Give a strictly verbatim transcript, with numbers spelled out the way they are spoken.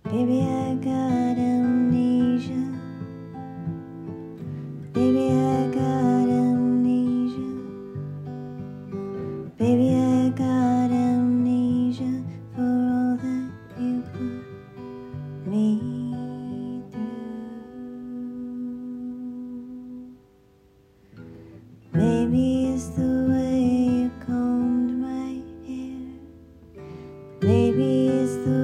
Baby, I got amnesia. Baby, I got amnesia. Baby, I got amnesia for all that you put me through. Maybe it's the way you combed my hair. Maybe it's the